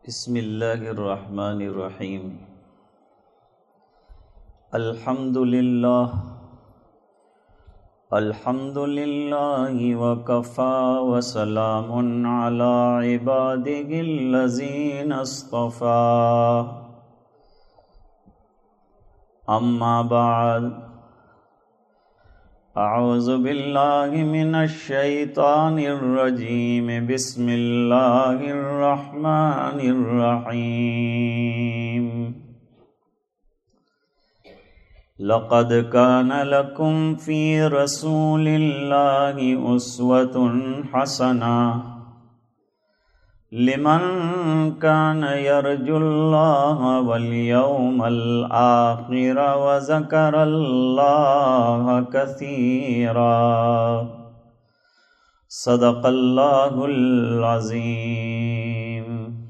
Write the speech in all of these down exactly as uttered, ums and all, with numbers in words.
بسم اللہ الرحمن الرحیم۔ الحمد للہ الحمد للہ وکفی وسلام علی عبادہ الذین اصطفی، اما بعد، اعوذ باللہ من الشیطان الرجیم، بسم اللہ الرحمن الرحیم۔ لقد کان لکم فی رسول اللہ اسوۃ حسنہ لمن کان یرجو اللہ والیوم الآخر وذکر اللہ کثیرا، صدق اللہ العظیم۔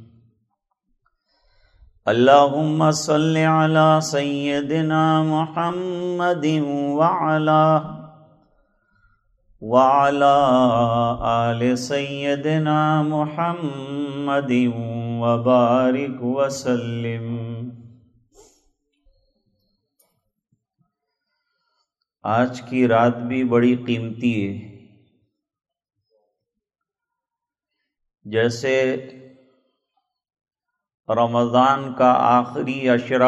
اللہم صل علی سیدنا محمد وعلی وعلى آل سیدنا محمد وبارک وسلم۔ آج کی رات بھی بڑی قیمتی ہے۔ جیسے رمضان کا آخری عشرہ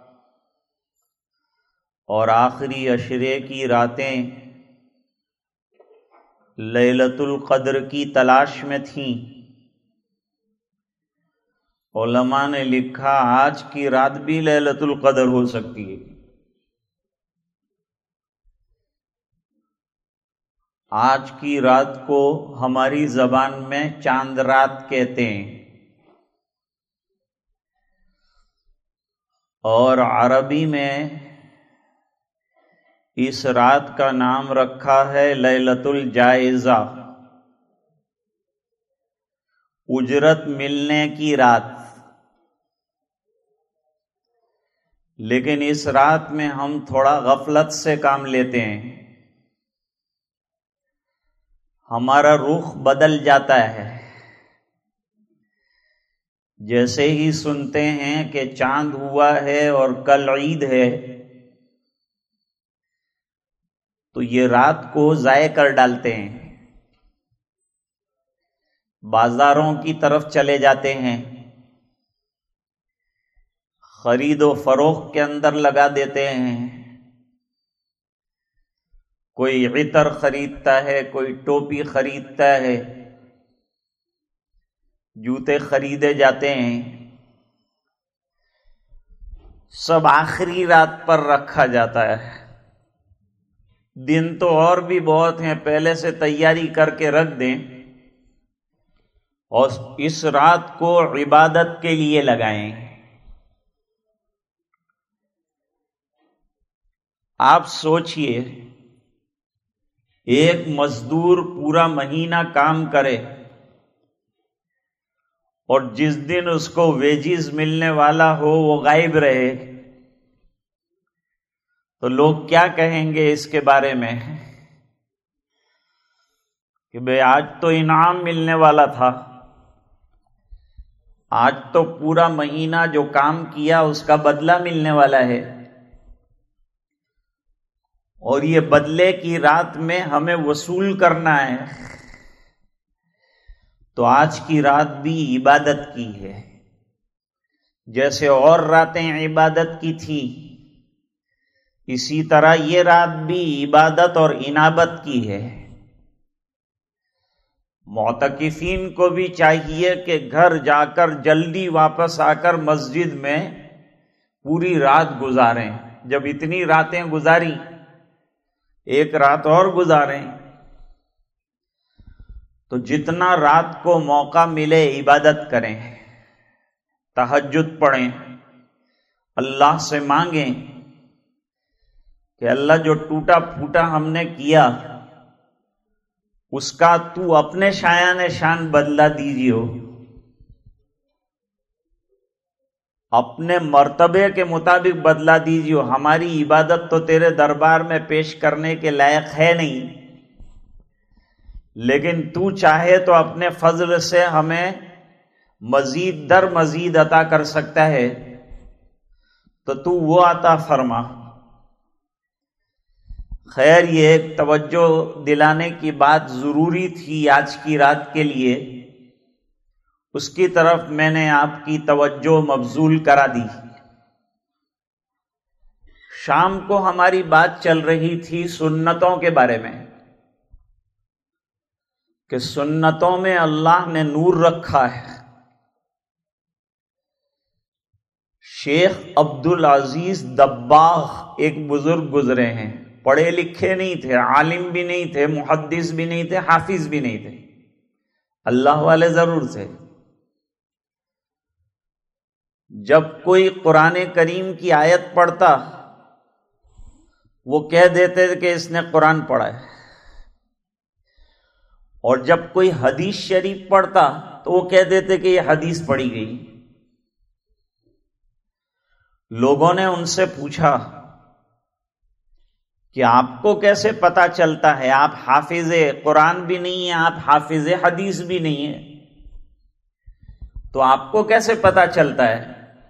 اور آخری عشرے کی راتیں لیلۃ القدر کی تلاش میں تھیں، علماء نے لکھا آج کی رات بھی لیلۃ القدر ہو سکتی ہے۔ آج کی رات کو ہماری زبان میں چاند رات کہتے ہیں، اور عربی میں اس رات کا نام رکھا ہے لیلۃ الجائزہ، اجرت ملنے کی رات۔ لیکن اس رات میں ہم تھوڑا غفلت سے کام لیتے ہیں، ہمارا رخ بدل جاتا ہے۔ جیسے ہی سنتے ہیں کہ چاند ہوا ہے اور کل عید ہے تو یہ رات کو ضائع کر ڈالتے ہیں، بازاروں کی طرف چلے جاتے ہیں، خرید و فروخت کے اندر لگا دیتے ہیں۔ کوئی عطر خریدتا ہے، کوئی ٹوپی خریدتا ہے، جوتے خریدے جاتے ہیں، سب آخری رات پر رکھا جاتا ہے۔ دن تو اور بھی بہت ہیں، پہلے سے تیاری کر کے رکھ دیں اور اس رات کو عبادت کے لیے لگائیں۔ آپ سوچئے، ایک مزدور پورا مہینہ کام کرے اور جس دن اس کو ویجز ملنے والا ہو وہ غائب رہے تو لوگ کیا کہیں گے اس کے بارے میں کہ بھئی آج تو انعام ملنے والا تھا، آج تو پورا مہینہ جو کام کیا اس کا بدلہ ملنے والا ہے، اور یہ بدلے کی رات میں ہمیں وصول کرنا ہے۔ تو آج کی رات بھی عبادت کی ہے، جیسے اور راتیں عبادت کی تھی، اسی طرح یہ رات بھی عبادت اور انابت کی ہے۔ معتکفین کو بھی چاہیے کہ گھر جا کر جلدی واپس آ کر مسجد میں پوری رات گزاریں۔ جب اتنی راتیں گزاری، ایک رات اور گزاریں، تو جتنا رات کو موقع ملے عبادت کریں، تہجد پڑھیں، اللہ سے مانگیں کہ اللہ جو ٹوٹا پھوٹا ہم نے کیا اس کا تو اپنے شایان شان بدلہ دیجیے، اپنے مرتبے کے مطابق بدلہ دیجیے۔ ہماری عبادت تو تیرے دربار میں پیش کرنے کے لائق ہے نہیں، لیکن تو چاہے تو اپنے فضل سے ہمیں مزید در مزید عطا کر سکتا ہے تو تو وہ عطا فرما۔ خیر، یہ ایک توجہ دلانے کی بات ضروری تھی آج کی رات کے لیے، اس کی طرف میں نے آپ کی توجہ مبذول کرا دی۔ شام کو ہماری بات چل رہی تھی سنتوں کے بارے میں، کہ سنتوں میں اللہ نے نور رکھا ہے۔ شیخ عبد العزیز دباغ ایک بزرگ گزرے ہیں، پڑھے لکھے نہیں تھے، عالم بھی نہیں تھے، محدث بھی نہیں تھے، حافظ بھی نہیں تھے، اللہ والے ضرور تھے۔ جب کوئی قرآن کریم کی آیت پڑھتا وہ کہہ دیتے کہ اس نے قرآن پڑھا ہے، اور جب کوئی حدیث شریف پڑھتا تو وہ کہہ دیتے کہ یہ حدیث پڑھی گئی۔ لوگوں نے ان سے پوچھا کہ آپ کو کیسے پتا چلتا ہے؟ آپ حافظ قرآن بھی نہیں ہیں، آپ حافظ حدیث بھی نہیں ہیں، تو آپ کو کیسے پتا چلتا ہے؟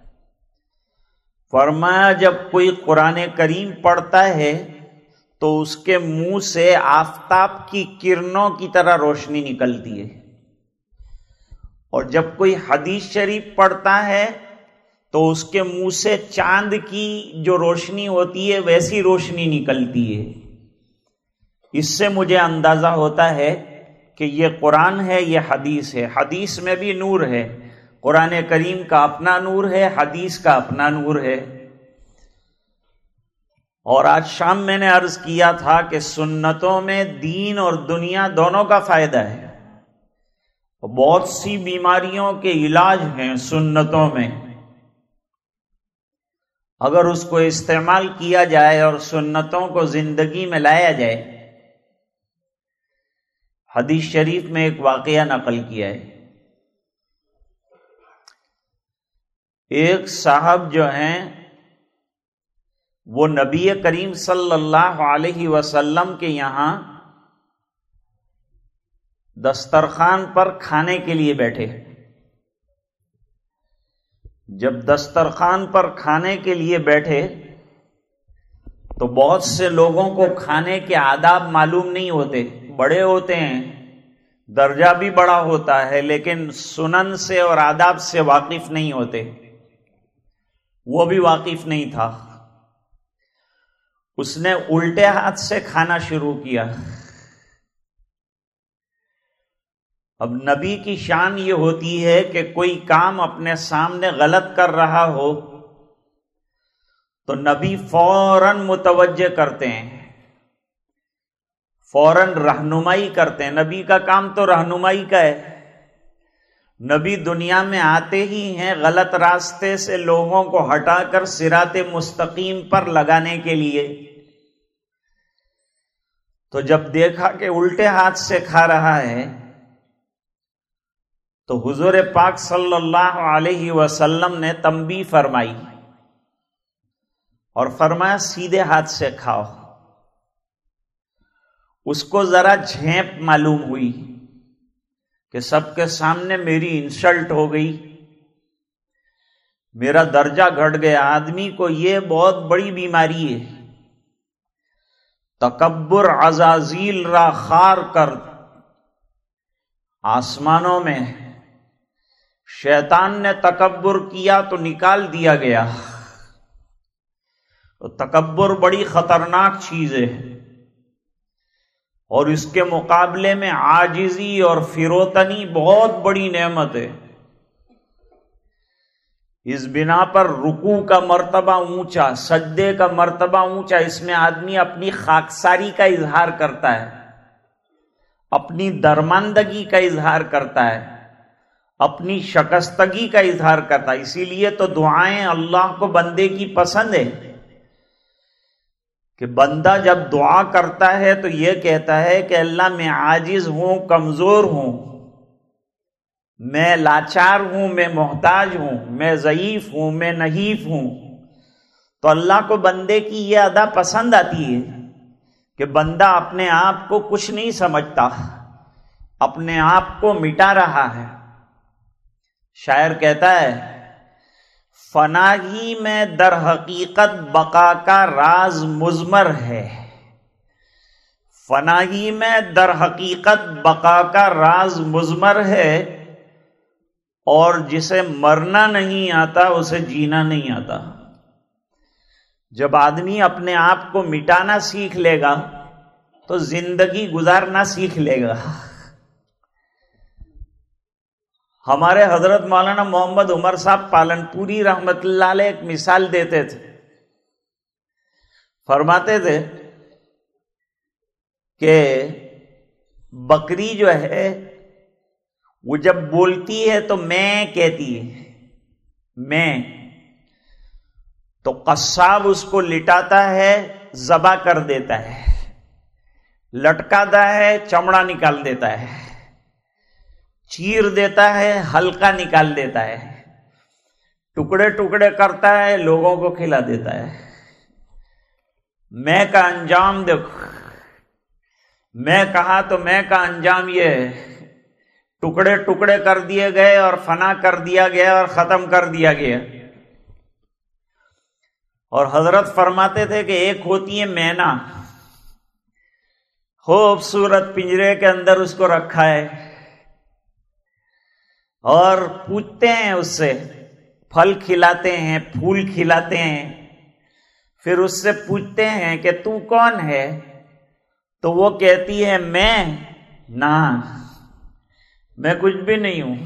فرمایا جب کوئی قرآن کریم پڑھتا ہے تو اس کے منہ سے آفتاب کی کرنوں کی طرح روشنی نکلتی ہے، اور جب کوئی حدیث شریف پڑھتا ہے تو اس کے منہ سے چاند کی جو روشنی ہوتی ہے ویسی روشنی نکلتی ہے۔ اس سے مجھے اندازہ ہوتا ہے کہ یہ قرآن ہے، یہ حدیث ہے۔ حدیث میں بھی نور ہے، قرآن کریم کا اپنا نور ہے، حدیث کا اپنا نور ہے۔ اور آج شام میں نے عرض کیا تھا کہ سنتوں میں دین اور دنیا دونوں کا فائدہ ہے، بہت سی بیماریوں کے علاج ہیں سنتوں میں، اگر اس کو استعمال کیا جائے اور سنتوں کو زندگی میں لایا جائے۔ حدیث شریف میں ایک واقعہ نقل کیا ہے، ایک صاحب جو ہیں وہ نبی کریم صلی اللہ علیہ وسلم کے یہاں دسترخوان پر کھانے کے لیے بیٹھے۔ جب دسترخوان پر کھانے کے لیے بیٹھے تو بہت سے لوگوں کو کھانے کے آداب معلوم نہیں ہوتے، بڑے ہوتے ہیں، درجہ بھی بڑا ہوتا ہے، لیکن سنن سے اور آداب سے واقف نہیں ہوتے۔ وہ بھی واقف نہیں تھا، اس نے الٹے ہاتھ سے کھانا شروع کیا۔ اب نبی کی شان یہ ہوتی ہے کہ کوئی کام اپنے سامنے غلط کر رہا ہو تو نبی فوراً متوجہ کرتے ہیں، فوراً رہنمائی کرتے ہیں۔ نبی کا کام تو رہنمائی کا ہے۔ نبی دنیا میں آتے ہی ہیں غلط راستے سے لوگوں کو ہٹا کر صراط مستقیم پر لگانے کے لیے۔ تو جب دیکھا کہ الٹے ہاتھ سے کھا رہا ہے تو حضور پاک صلی اللہ علیہ وسلم نے تنبیہ فرمائی اور فرمایا سیدھے ہاتھ سے کھاؤ۔ اس کو ذرا جھیپ معلوم ہوئی کہ سب کے سامنے میری انسلٹ ہو گئی، میرا درجہ گھٹ گیا۔ آدمی کو یہ بہت بڑی بیماری ہے، تکبر عزازیل را خار کر۔ آسمانوں میں شیطان نے تکبر کیا تو نکال دیا گیا۔ تو تکبر بڑی خطرناک چیز ہے، اور اس کے مقابلے میں عاجزی اور فروتنی بہت بڑی نعمت ہے۔ اس بنا پر رکوع کا مرتبہ اونچا، سجدے کا مرتبہ اونچا، اس میں آدمی اپنی خاکساری کا اظہار کرتا ہے، اپنی درماندگی کا اظہار کرتا ہے، اپنی شکستگی کا اظہار کرتا ہے۔ اسی لیے تو دعائیں اللہ کو بندے کی پسند ہے کہ بندہ جب دعا کرتا ہے تو یہ کہتا ہے کہ اللہ میں عاجز ہوں، کمزور ہوں، میں لاچار ہوں، میں محتاج ہوں، میں ضعیف ہوں، میں نحیف ہوں۔ تو اللہ کو بندے کی یہ ادا پسند آتی ہے کہ بندہ اپنے آپ کو کچھ نہیں سمجھتا، اپنے آپ کو مٹا رہا ہے، شاعر کہتا ہے فنا ہی میں در حقیقت بقا کا راز مضمر ہے، فنا ہی میں در حقیقت بقا کا راز مضمر ہے، اور جسے مرنا نہیں آتا اسے جینا نہیں آتا۔ جب آدمی اپنے آپ کو مٹانا سیکھ لے گا تو زندگی گزارنا سیکھ لے گا۔ ہمارے حضرت مولانا محمد عمر صاحب پالن پوری رحمت اللہ علیہ ایک مثال دیتے تھے، فرماتے تھے کہ بکری جو ہے وہ جب بولتی ہے تو میں کہتی ہے، میں، تو قصاب اس کو لٹاتا ہے، ذبح کر دیتا ہے، لٹکاتا ہے، چمڑا نکال دیتا ہے، چیر دیتا ہے، ہلکا نکال دیتا ہے، ٹکڑے ٹکڑے کرتا ہے، لوگوں کو کھلا دیتا ہے۔ میں کا انجام دیکھو، میں کہا تو میں کا انجام یہ ہے، ٹکڑے ٹکڑے کر دیے گئے اور فنا کر دیا گیا اور ختم کر دیا گیا۔ اور حضرت فرماتے تھے کہ ایک ہوتی ہے مینا، خوبصورت پنجرے کے اندر اس کو رکھا ہے، اور پوچھتے ہیں اس سے، پھل کھلاتے ہیں، پھول کھلاتے ہیں، پھر اس سے پوچھتے ہیں کہ تو کون ہے؟ تو وہ کہتی ہے میں نہ، میں کچھ بھی نہیں ہوں۔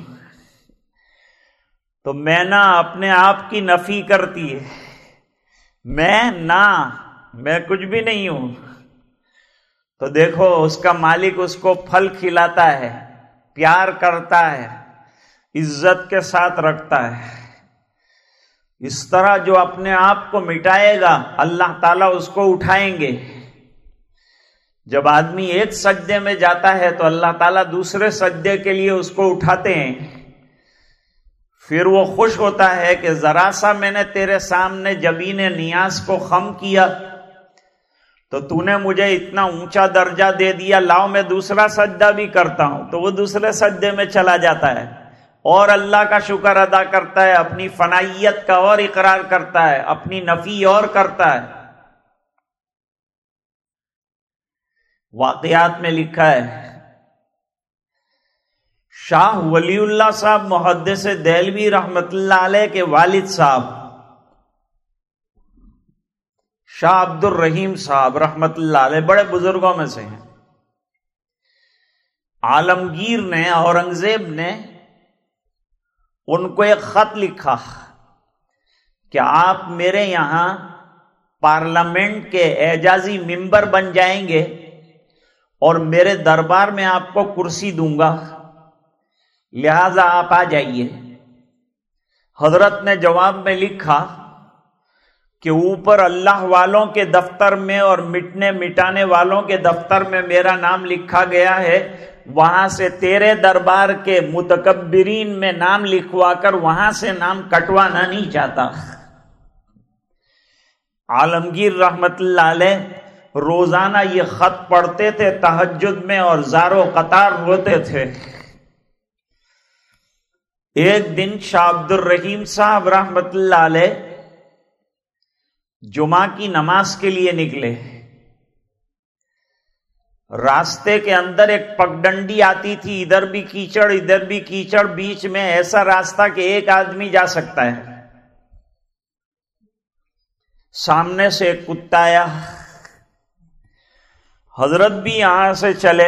تو مینا اپنے آپ کی نفی کرتی ہے، میں نہ، میں کچھ بھی نہیں ہوں۔ تو دیکھو اس کا مالک اس کو پھل کھلاتا ہے، پیار کرتا ہے، عزت کے ساتھ رکھتا ہے۔ اس طرح جو اپنے آپ کو مٹائے گا اللہ تعالیٰ اس کو اٹھائیں گے۔ جب آدمی ایک سجدے میں جاتا ہے تو اللہ تعالیٰ دوسرے سجدے کے لیے اس کو اٹھاتے ہیں، پھر وہ خوش ہوتا ہے کہ ذرا سا میں نے تیرے سامنے جبین نیاز کو خم کیا تو تو نے مجھے اتنا اونچا درجہ دے دیا، لاؤ میں دوسرا سجدہ بھی کرتا ہوں۔ تو وہ دوسرے سجدے میں چلا جاتا ہے اور اللہ کا شکر ادا کرتا ہے، اپنی فنائیت کا اور اقرار کرتا ہے، اپنی نفی اور کرتا ہے۔ واقعات میں لکھا ہے شاہ ولی اللہ صاحب محدث دہلوی رحمت اللہ علیہ کے والد صاحب شاہ عبد الرحیم صاحب رحمت اللہ علیہ بڑے بزرگوں میں سے ہیں۔ عالمگیر نے، اورنگزیب نے ان کو ایک خط لکھا کہ آپ میرے یہاں پارلیمنٹ کے اعزازی ممبر بن جائیں گے اور میرے دربار میں آپ کو کرسی دوں گا، لہذا آپ آ جائیے۔ حضرت نے جواب میں لکھا کہ اوپر اللہ والوں کے دفتر میں اور مٹنے مٹانے والوں کے دفتر میں میرا نام لکھا گیا ہے، وہاں سے تیرے دربار کے متکبرین میں نام لکھوا کر وہاں سے نام کٹوانا نہیں چاہتا۔ عالمگیر رحمت اللہ علیہ روزانہ یہ خط پڑھتے تھے تہجد میں اور زار و قطار روتے تھے۔ ایک دن شاہ عبد الرحیم صاحب رحمت اللہ علیہ جمعہ کی نماز کے لیے نکلے۔ راستے کے اندر ایک پگڈنڈی آتی تھی، ادھر بھی کیچڑ ادھر بھی کیچڑ، بیچ میں ایسا راستہ کہ ایک آدمی جا سکتا ہے۔ سامنے سے ایک کتا آیا، حضرت بھی یہاں سے چلے۔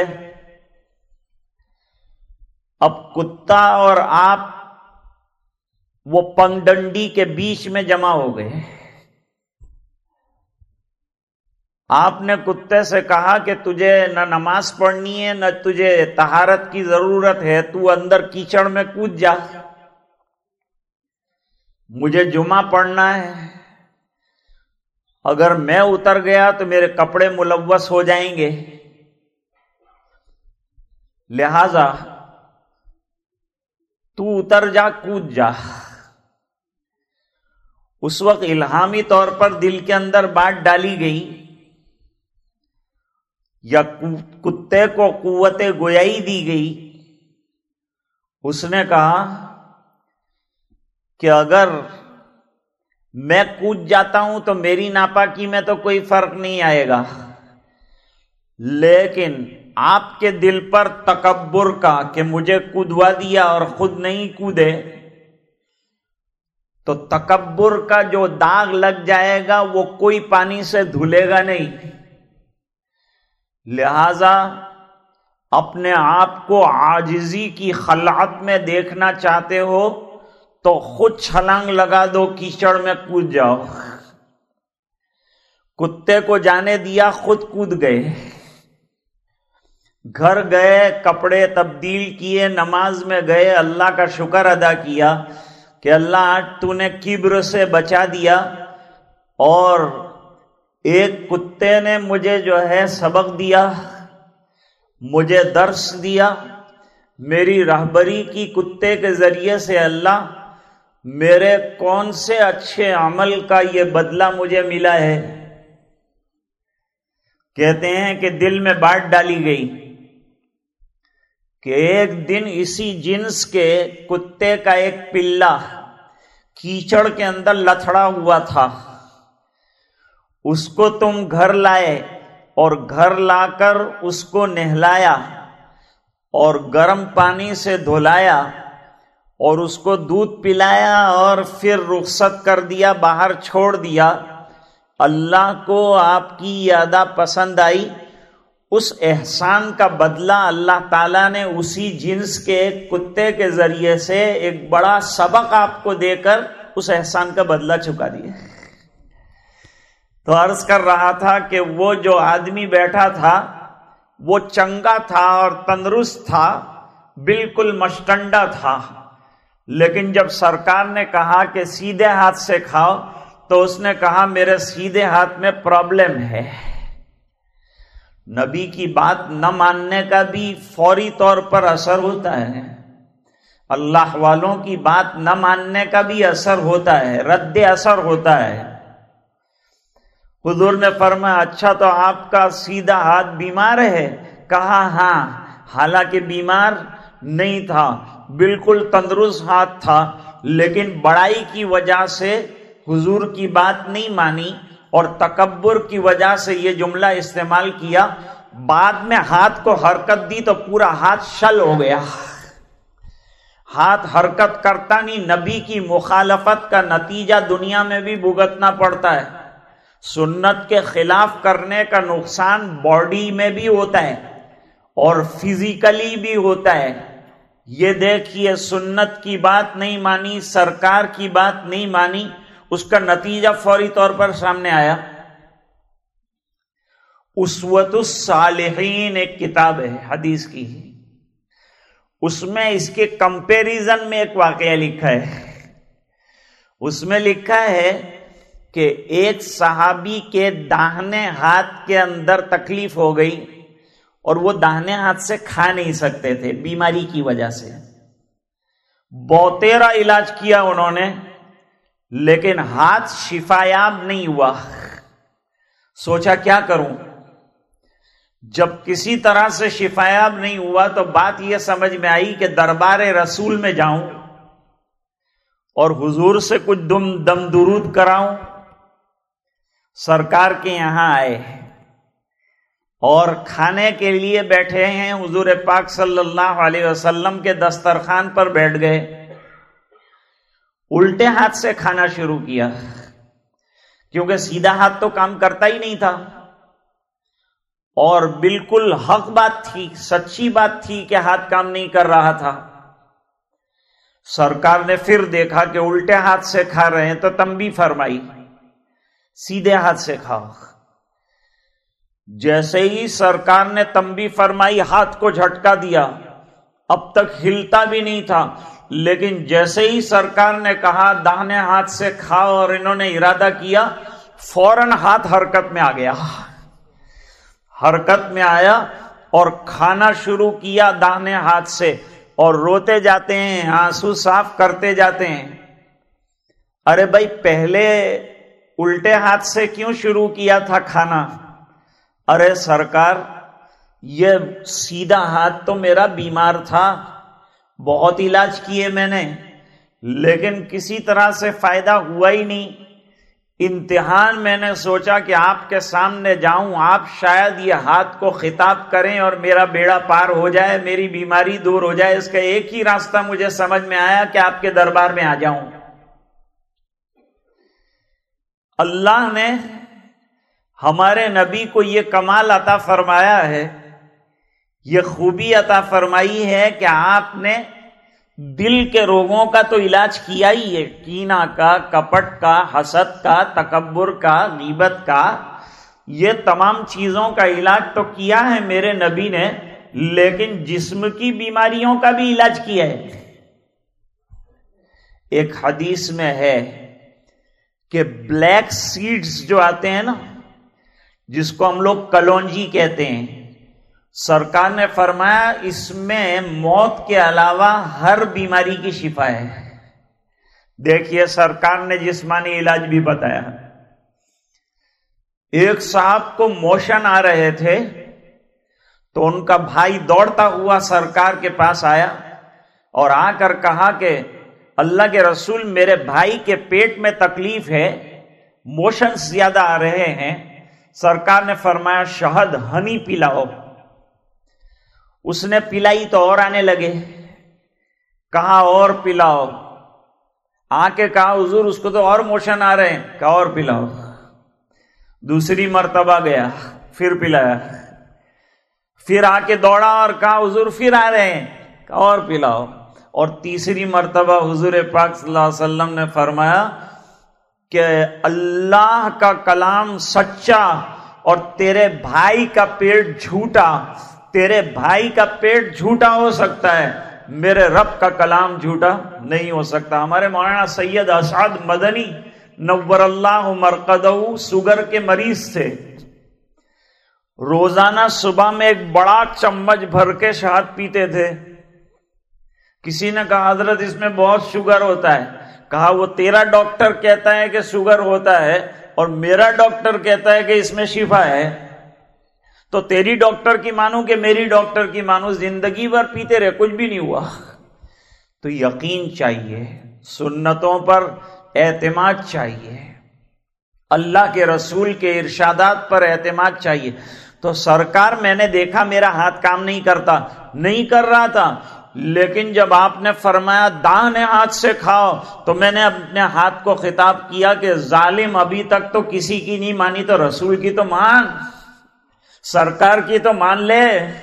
اب کتا اور آپ وہ پگڈنڈی کے بیچ میں جمع ہو گئے۔ آپ نے کتے سے کہا کہ تجھے نہ نماز پڑھنی ہے نہ تجھے طہارت کی ضرورت ہے، تو اندر کیچڑ میں کود جا، مجھے جمعہ پڑھنا ہے، اگر میں اتر گیا تو میرے کپڑے ملوث ہو جائیں گے، لہذا تو اتر جا، کود جا۔ اس وقت الہامی طور پر دل کے اندر بات ڈالی گئی یا کتے کو قوت گویائی دی گئی، اس نے کہا کہ اگر میں کود جاتا ہوں تو میری ناپاکی میں تو کوئی فرق نہیں آئے گا، لیکن آپ کے دل پر تکبر کا کہ مجھے کودوا دیا اور خود نہیں کودے، تو تکبر کا جو داغ لگ جائے گا وہ کوئی پانی سے دھلے گا نہیں۔ لہذا اپنے آپ کو عاجزی کی خلعت میں دیکھنا چاہتے ہو تو خود چھلانگ لگا دو، کیچڑ میں کود جاؤ۔ کتے کو جانے دیا، خود کود گئے، گھر گئے، کپڑے تبدیل کیے، نماز میں گئے، اللہ کا شکر ادا کیا کہ اللہ آج تو نے کبر سے بچا دیا، اور ایک کتے نے مجھے جو ہے سبق دیا، مجھے درس دیا، میری رہبری کی کتے کے ذریعے سے اللہ میرے کون سے اچھے عمل کا یہ بدلہ مجھے ملا ہے۔ کہتے ہیں کہ دل میں بات ڈالی گئی کہ ایک دن اسی جنس کے کتے کا ایک پلہ کیچڑ کے اندر لتھڑا ہوا تھا، اس کو تم گھر لائے اور گھر لا کر اس کو نہلایا اور گرم پانی سے دھلایا اور اس کو دودھ پلایا اور پھر رخصت کر دیا، باہر چھوڑ دیا۔ اللہ کو آپ کی یہ ادا پسند آئی، اس احسان کا بدلہ اللہ تعالیٰ نے اسی جنس کے ایک کتے کے ذریعے سے ایک بڑا سبق آپ کو دے کر اس احسان کا بدلہ چکا دیا۔ تو عرض کر رہا تھا کہ وہ جو آدمی بیٹھا تھا وہ چنگا تھا اور تندرست تھا، بالکل مشٹنڈا تھا، لیکن جب سرکار نے کہا کہ سیدھے ہاتھ سے کھاؤ تو اس نے کہا میرے سیدھے ہاتھ میں پرابلم ہے۔ نبی کی بات نہ ماننے کا بھی فوری طور پر اثر ہوتا ہے، اللہ والوں کی بات نہ ماننے کا بھی اثر ہوتا ہے، رد اثر ہوتا ہے۔ حضور نے فرمایا اچھا تو آپ کا سیدھا ہاتھ بیمار ہے؟ کہا ہاں، حالانکہ بیمار نہیں تھا، بالکل تندرست ہاتھ تھا، لیکن بڑائی کی وجہ سے حضور کی بات نہیں مانی اور تکبر کی وجہ سے یہ جملہ استعمال کیا۔ بعد میں ہاتھ کو حرکت دی تو پورا ہاتھ شل ہو گیا، ہاتھ حرکت کرتا نہیں۔ نبی کی مخالفت کا نتیجہ دنیا میں بھی بھگتنا پڑتا ہے، سنت کے خلاف کرنے کا نقصان باڈی میں بھی ہوتا ہے اور فزیکلی بھی ہوتا ہے۔ یہ دیکھیے سنت کی بات نہیں مانی، سرکار کی بات نہیں مانی، اس کا نتیجہ فوری طور پر سامنے آیا۔ اسوۃ الصالحین ایک کتاب ہے حدیث کی، اس میں اس کے کمپیریزن میں ایک واقعہ لکھا ہے۔ اس میں لکھا ہے کہ ایک صحابی کے داہنے ہاتھ کے اندر تکلیف ہو گئی اور وہ داہنے ہاتھ سے کھا نہیں سکتے تھے بیماری کی وجہ سے۔ بہتیرا علاج کیا انہوں نے، لیکن ہاتھ شفایاب نہیں ہوا۔ سوچا کیا کروں؟ جب کسی طرح سے شفایاب نہیں ہوا تو بات یہ سمجھ میں آئی کہ دربار رسول میں جاؤں اور حضور سے کچھ دم دم درود کراؤں۔ سرکار کے یہاں آئے اور کھانے کے لیے بیٹھے ہیں، حضور پاک صلی اللہ علیہ وسلم کے دسترخوان پر بیٹھ گئے، الٹے ہاتھ سے کھانا شروع کیا، کیونکہ سیدھا ہاتھ تو کام کرتا ہی نہیں تھا، اور بالکل حق بات تھی، سچی بات تھی کہ ہاتھ کام نہیں کر رہا تھا۔ سرکار نے پھر دیکھا کہ الٹے ہاتھ سے کھا رہے ہیں تو تنبیہ فرمائی سیدھے ہاتھ سے کھاؤ۔ جیسے ہی سرکار نے تنبیہ فرمائی ہاتھ کو جھٹکا دیا، اب تک ہلتا بھی نہیں تھا، لیکن جیسے ہی سرکار نے کہا داہنے ہاتھ سے کھاؤ اور انہوں نے ارادہ کیا، فوراً ہاتھ حرکت میں آ گیا، حرکت میں آیا اور کھانا شروع کیا داہنے ہاتھ سے، اور روتے جاتے ہیں، آنسو صاف کرتے جاتے ہیں۔ ارے بھائی پہلے الٹے ہاتھ سے کیوں شروع کیا تھا کھانا؟ ارے سرکار یہ سیدھا ہاتھ تو میرا بیمار تھا، بہت علاج کیے میں نے، لیکن کسی طرح سے فائدہ ہوا ہی نہیں۔ امتحان میں نے سوچا کہ آپ کے سامنے جاؤں، آپ شاید یہ ہاتھ کو خطاب کریں اور میرا بیڑا پار ہو جائے، میری بیماری دور ہو جائے۔ اس کا ایک ہی راستہ مجھے سمجھ میں آیا کہ آپ کے دربار میں آ جاؤں۔ اللہ نے ہمارے نبی کو یہ کمال عطا فرمایا ہے، یہ خوبی عطا فرمائی ہے کہ آپ نے دل کے روگوں کا تو علاج کیا ہی ہے، کینہ کا، کپٹ کا، حسد کا، تکبر کا، غیبت کا، یہ تمام چیزوں کا علاج تو کیا ہے میرے نبی نے، لیکن جسم کی بیماریوں کا بھی علاج کیا ہے۔ ایک حدیث میں ہے کہ بلیک سیڈز جو آتے ہیں نا، جس کو ہم لوگ کلونجی کہتے ہیں، سرکار نے فرمایا اس میں موت کے علاوہ ہر بیماری کی شفا ہے۔ دیکھیے سرکار نے جسمانی علاج بھی بتایا۔ ایک صاحب کو موشن آ رہے تھے تو ان کا بھائی دوڑتا ہوا سرکار کے پاس آیا اور آ کر کہا کہ اللہ کے رسول، میرے بھائی کے پیٹ میں تکلیف ہے، موشن زیادہ آ رہے ہیں۔ سرکار نے فرمایا شہد ہنی پلاؤ۔ اس نے پلائی تو اور آنے لگے، کہا اور پلاؤ، آ کے کہا حضور اس کو تو اور موشن آ رہے ہیں، کہا اور پلاؤ۔ دوسری مرتبہ گیا، پھر پلایا، پھر آ کے دوڑا اور کہا حضور پھر آ رہے ہیں، کہا اور پلاؤ۔ اور تیسری مرتبہ حضور پاک صلی اللہ علیہ وسلم نے فرمایا کہ اللہ کا کلام سچا اور تیرے بھائی کا پیٹ جھوٹا، تیرے بھائی کا پیٹ جھوٹا ہو سکتا ہے، میرے رب کا کلام جھوٹا نہیں ہو سکتا۔ ہمارے مولانا سید اسعد مدنی نور اللہ مرقدہ شوگر کے مریض تھے، روزانہ صبح میں ایک بڑا چمچ بھر کے شہد پیتے تھے۔ کسی نے کہا حضرت اس میں بہت شوگر ہوتا ہے، کہا وہ تیرا ڈاکٹر کہتا ہے کہ شوگر ہوتا ہے اور میرا ڈاکٹر کہتا ہے کہ اس میں شفا ہے، تو تیری ڈاکٹر کی مانوں کہ میری ڈاکٹر کی مانوں، زندگی بھر پیتے رہے کچھ بھی نہیں ہوا۔ تو یقین چاہیے، سنتوں پر اعتماد چاہیے، اللہ کے رسول کے ارشادات پر اعتماد چاہیے۔ تو سرکار میں نے دیکھا میرا ہاتھ کام نہیں کرتا، نہیں کر رہا تھا، لیکن جب آپ نے فرمایا داہنے ہاتھ سے کھاؤ تو میں نے اپنے ہاتھ کو خطاب کیا کہ ظالم ابھی تک تو کسی کی نہیں مانی تو رسول کی تو مان، سرکار کی تو مان لے۔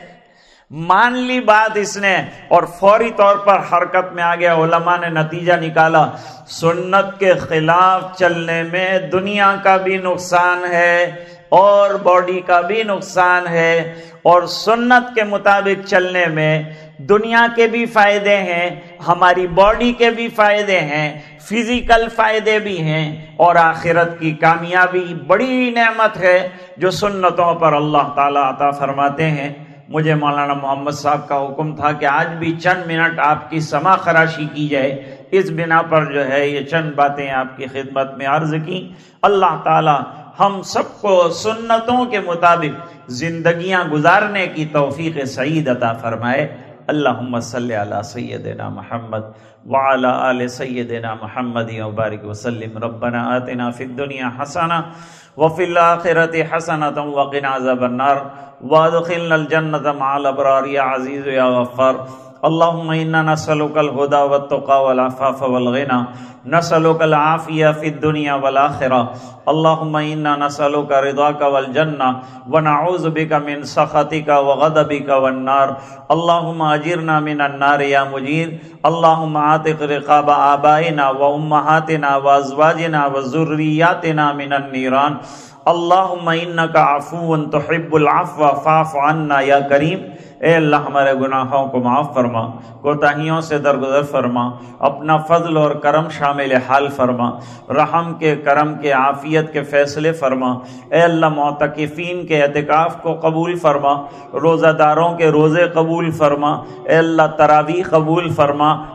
مان لی بات اس نے اور فوری طور پر حرکت میں آ گیا۔ علماء نے نتیجہ نکالا، سنت کے خلاف چلنے میں دنیا کا بھی نقصان ہے اور باڈی کا بھی نقصان ہے، اور سنت کے مطابق چلنے میں دنیا کے بھی فائدے ہیں، ہماری باڈی کے بھی فائدے ہیں، فزیکل فائدے بھی ہیں، اور آخرت کی کامیابی بڑی نعمت ہے جو سنتوں پر اللہ تعالیٰ عطا فرماتے ہیں۔ مجھے مولانا محمد صاحب کا حکم تھا کہ آج بھی چند منٹ آپ کی سما خراشی کی جائے، اس بنا پر جو ہے یہ چند باتیں آپ کی خدمت میں عرض کی۔ اللہ تعالیٰ ہم سب کو سنتوں کے مطابق زندگیاں گزارنے کی توفیق سعید عطا فرمائے۔ اللہم صلی علی سیدنا محمد وعلی آل سیدنا محمد وبارک وسلم۔ ربنا آتنا فی الدنیا حسنہ وفی الآخرۃ حسنۃ وقنا عذاب النار وادخلنا الجنۃ مع الابرار یا عزیز یا غفار۔ اللہم انا نسألک الہدی والتقی والعفاف والغنی، نسألک العافیہ فی الدنیا والآخرہ۔ اللہم انا نسألک رضاک والجنہ ونعوذ بک من سخطک وغضبک والنار۔ اللہم اجرنا من النار یا مجیر۔ اللہم عاتق رقاب آبائنا وامہاتنا وازواجنا وذریاتنا من النیران۔ اللہم انک عفو تحب العفو فاعف عنا یا کریم۔ اے اللہ ہمارے گناہوں کو معاف فرما، کوتاہیوں سے درگزر فرما، اپنا فضل اور کرم شامل حال فرما، رحم کے، کرم کے، عافیت کے فیصلے فرما۔ اے اللہ معتکفین کے اعتکاف کو قبول فرما، روزہ داروں کے روزے قبول فرما۔ اے اللہ تراویح قبول فرما،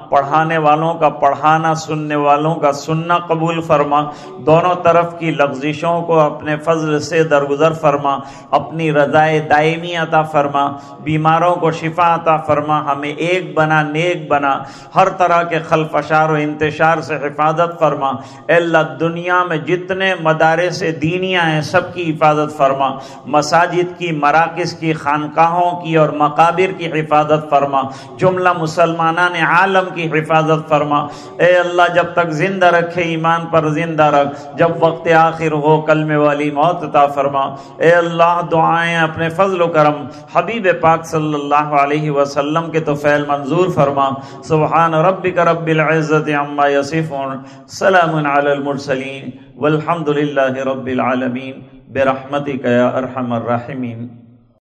پڑھانے والوں کا پڑھانا، سننے والوں کا سننا قبول فرما، دونوں طرف کی لغزشوں کو اپنے فضل سے درگزر فرما، اپنی رضائے دائمی عطا فرما، بیماروں کو شفا عطا فرما، ہمیں ایک بنا، نیک بنا، ہر طرح کے خلفشار و انتشار سے حفاظت فرما۔ اے اللہ دنیا میں جتنے مدارس دینیاں ہیں سب کی حفاظت فرما، مساجد کی، مراکز کی، خانقاہوں کی اور مقابر کی حفاظت فرما، جملہ مسلمانان عالم کی حفاظت فرما۔ اے اللہ جب تک زندہ رکھے ایمان پر زندہ رکھ، جب وقت آخر ہو کلمے والی موت عطا فرما۔ اے اللہ دعائیں اپنے فضل و کرم حبیب پاک صلی اللہ علیہ وسلم کے طفیل منظور فرما۔ سبحان ربک رب العزت عما یصفون، سلام علی المرسلین والحمد للہ رب العالمین، برحمتک یا ارحم الراحمین۔